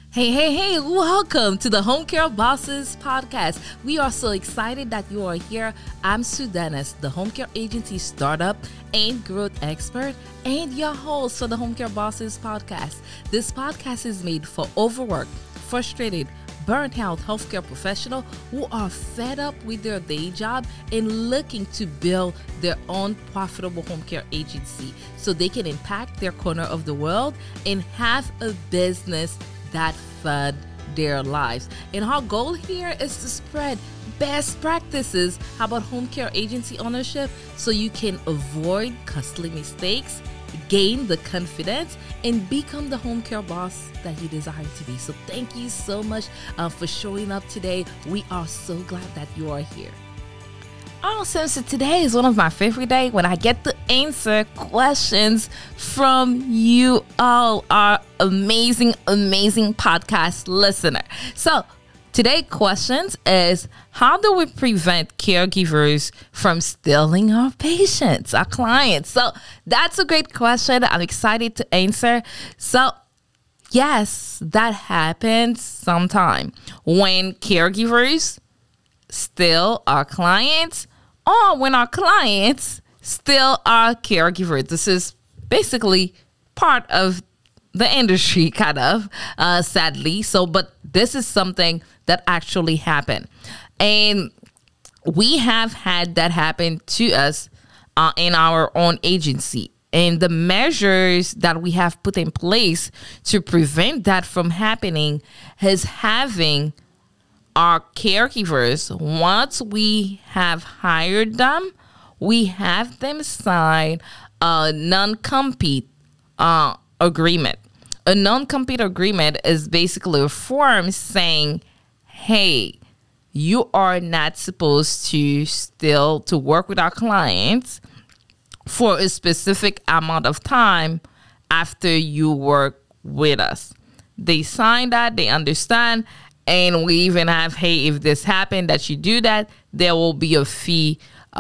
Hey, welcome to the Home Care Bosses podcast. We are so excited that you are here. I'm Sue Dennis, the Home Care Agency startup and growth expert, and your host for the Home Care Bosses podcast. This podcast is made for overworked, frustrated, burnt out healthcare professionals who are fed up with their day job and looking to build their own profitable home care agency so they can impact their corner of the world and have a business that fund their lives. And our goal here is to spread best practices about home care agency ownership so you can avoid costly mistakes, gain the confidence, and become the home care boss that you desire to be. So thank you so much for showing up today. We are so glad that you are here. Awesome. So today is one of my favorite days when I get to answer questions from you all, our amazing podcast listener. So today's questions is, how do we prevent caregivers from stealing our patients, our clients? So that's a great question. I'm excited to answer. So yes, that happens sometime when caregivers steal our clients, or when our clients steal our caregivers. This is basically part of the industry, kind of, sadly. But this is something that actually happened. And we have had that happen to us in our own agency. And the measures that we have put in place to prevent that from happening is having our caregivers, once we have hired them, we have them sign a non-compete agreement. A non-compete agreement is basically a form saying, hey, you are not supposed to still to work with our clients for a specific amount of time after you work with us. They sign that, they understand. And we even have, hey, if this happened, that you do that, there will be a fee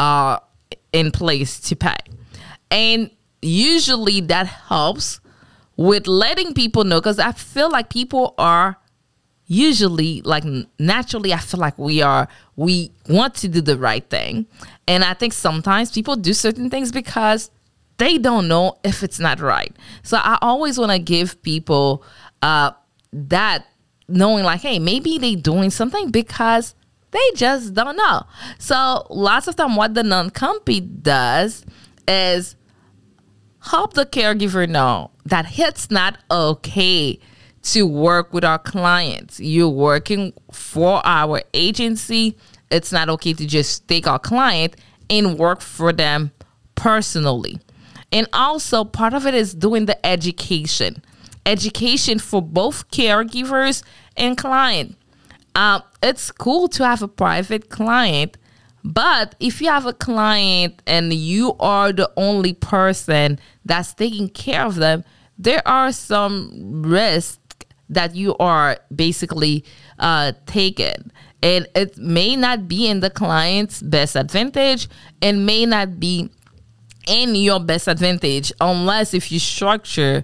in place to pay. And usually that helps with letting people know, because I feel like people are usually, like, naturally, I feel like we want to do the right thing. And I think sometimes people do certain things because they don't know if it's not right. So I always want to give people that, knowing like, hey, maybe they doing something because they just don't know. So lots of time what the non-compete does is help the caregiver know that it's not okay to work with our clients. You're working for our agency. It's not okay to just take our client and work for them personally. And also part of it is doing the education for both caregivers and client. It's cool to have a private client, but if you have a client and you are the only person that's taking care of them, there are some risks that you are basically taking. And it may not be in the client's best advantage and may not be in your best advantage unless if you structure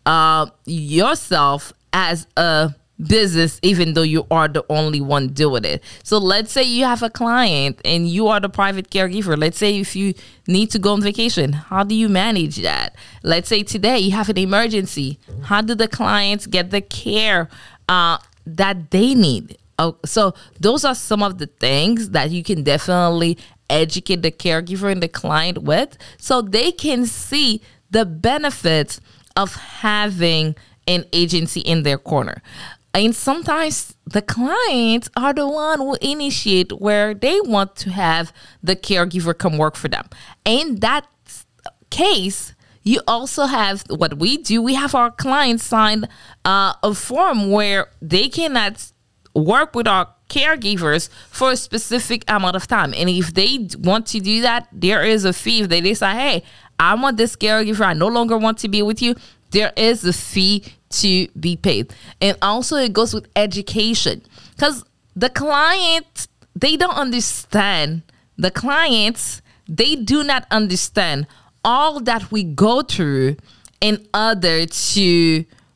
yourself as a business, even though you are the only one doing it. So let's say you have a client and you are the private caregiver. Let's say if you need to go on vacation, how do you manage that? Let's say today you have an emergency. How do the clients get the care that they need? So those are some of the things that you can definitely educate the caregiver and the client with, so they can see the benefits of having an agency in their corner. And sometimes the clients are the one who initiate where they want to have the caregiver come work for them. In that case, you also have what we do. We have our clients sign a form where they cannot work with our caregivers for a specific amount of time. And if they want to do that, there is a fee. If they decide, hey, I want this caregiver, I no longer want to be with you, there is a fee to be paid. And also it goes with education, because the client, they don't understand. The clients, they do not understand all that we go through in order to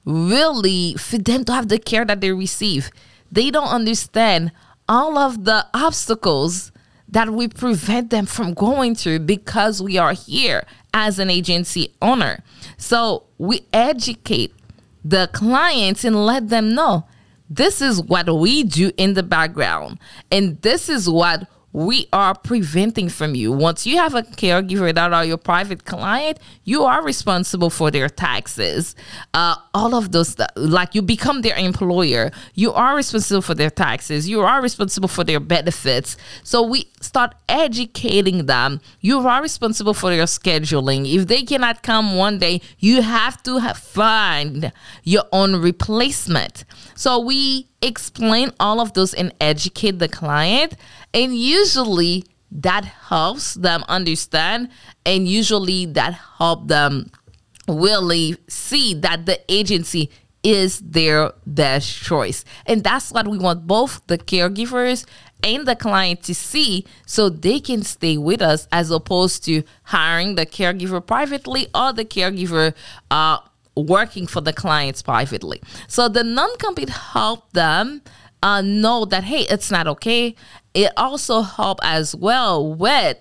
really for them to have the care that they receive. They don't understand all of the obstacles that we prevent them from going through because we are here as an agency owner. So we educate the clients and let them know this is what we do in the background, and this is what we are preventing from you. Once you have a caregiver that are your private client, you are responsible for their taxes. All of those stuff, like you become their employer, you are responsible for their taxes. You are responsible for their benefits. So we start educating them. You are responsible for their scheduling. If they cannot come one day, you have to find your own replacement. So we explain all of those and educate the client, and usually that helps them understand, and usually that helps them really see that the agency is their best choice. And that's what we want both the caregivers and the client to see, so they can stay with us, as opposed to hiring the caregiver privately or the caregiver working for the clients privately. So the non-compete help them know that, hey, it's not okay. It also help as well with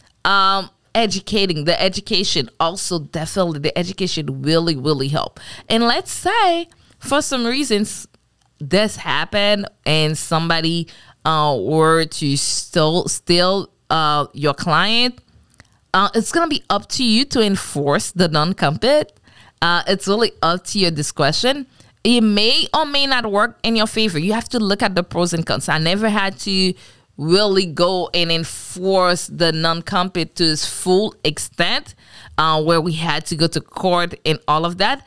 educating. The education also, definitely the education really help. And let's say for some reasons this happened and somebody were to steal your client, it's gonna be up to you to enforce the non-compete. It's really up to your discretion. It may or may not work in your favor. You have to look at the pros and cons. I never had to really go and enforce the non-compete to its full extent, where we had to go to court and all of that.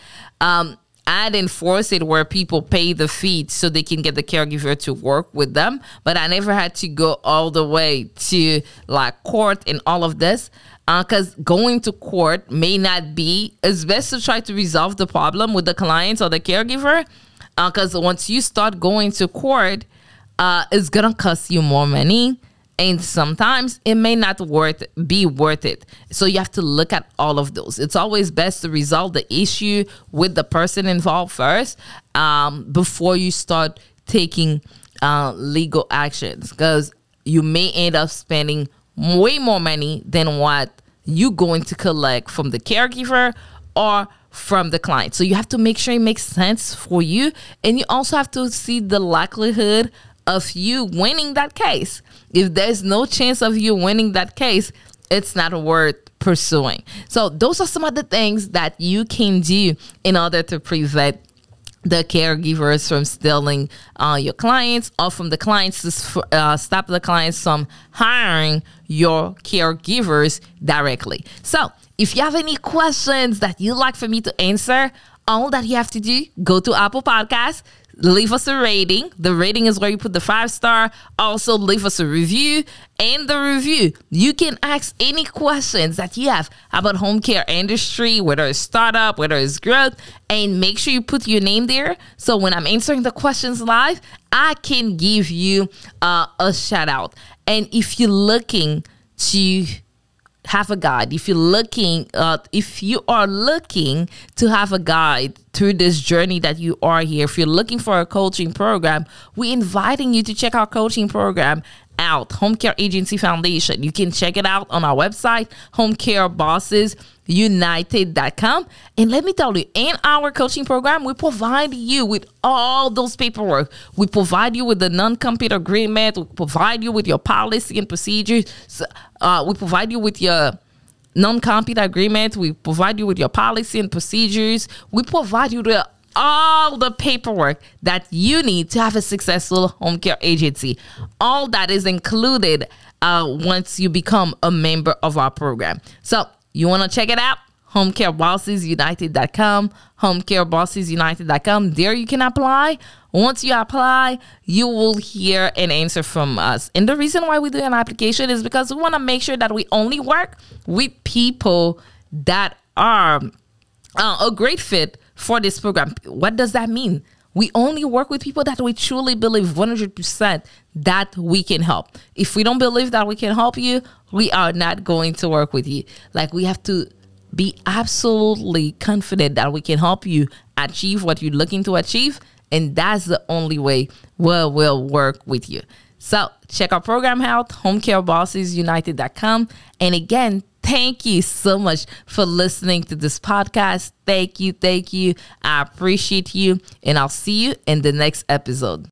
I'd enforce it where people pay the fee so they can get the caregiver to work with them. But I never had to go all the way to like court and all of this. Because going to court may not be, it's best to try to resolve the problem with the client or the caregiver. Because once you start going to court, it's going to cost you more money. And sometimes it may not be worth it. So you have to look at all of those. It's always best to resolve the issue with the person involved first, before you start taking legal actions. Because you may end up spending way more money than what you're going to collect from the caregiver or from the client. So you have to make sure it makes sense for you. And you also have to see the likelihood of you winning that case. If there's no chance of you winning that case, it's not worth pursuing. So those are some of the things that you can do in order to prevent the caregivers from stealing your clients, or from the clients to stop the clients from hiring your caregivers directly. So if you have any questions that you'd like for me to answer, all that you have to do, go to Apple Podcasts, leave us a rating. The rating is where you put the 5-star. Also, leave us a review. And the review, you can ask any questions that you have about home care industry, whether it's startup, whether it's growth, and make sure you put your name there. So when I'm answering the questions live, I can give you a shout out. And if you're looking to have a guide, if you are looking to have a guide through this journey that you are here, if you're looking for a coaching program, we're inviting you to check our coaching program out, Home Care Agency Foundation. You can check it out on our website, homecarebossesunited.com. And let me tell you, in our coaching program, we provide you with all those paperwork. We provide you with the non-compete agreement. We provide you with your policy and procedures. We provide you with your non-compete agreement. We provide you with your policy and procedures. We provide you with all the paperwork that you need to have a successful home care agency. All that is included once you become a member of our program. So you want to check it out? HomeCareBossesUnited.com, HomeCareBossesUnited.com. There you can apply. Once you apply, you will hear an answer from us. And the reason why we do an application is because we want to make sure that we only work with people that are a great fit for this program. What does that mean? We only work with people that we truly believe 100% that we can help. If we don't believe that we can help you, we are not going to work with you. Like, we have to be absolutely confident that we can help you achieve what you're looking to achieve. And that's the only way we'll work with you. So check our program out, homecarebossesunited.com. And again, thank you so much for listening to this podcast. Thank you. I appreciate you. And I'll see you in the next episode.